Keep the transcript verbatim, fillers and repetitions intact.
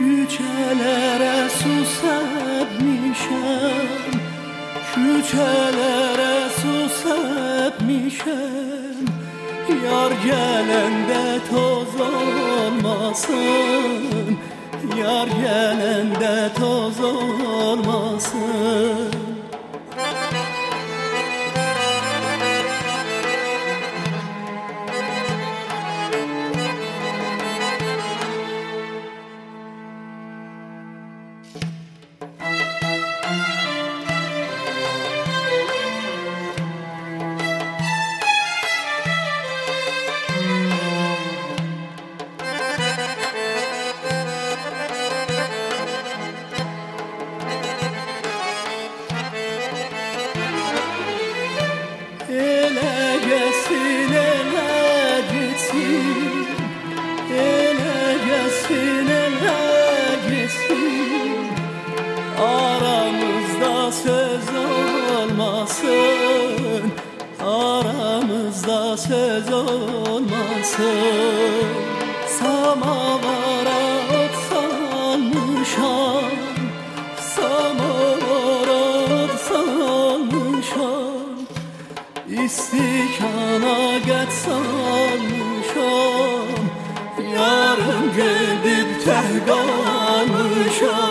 Küçelere su serpmişem, küçelere su serpmişem. Yar gelende toz olmasın, yar gelende toz olmasın. Ele gelsin, ele gitsin, ele gelsin, ele gitsin. Aramızda söz olmasın, aramızda söz olmasın. Samavara ot salmışam, samavara ot salmışam. İstikana geç salmışam, yarım gidip teh kalmışam.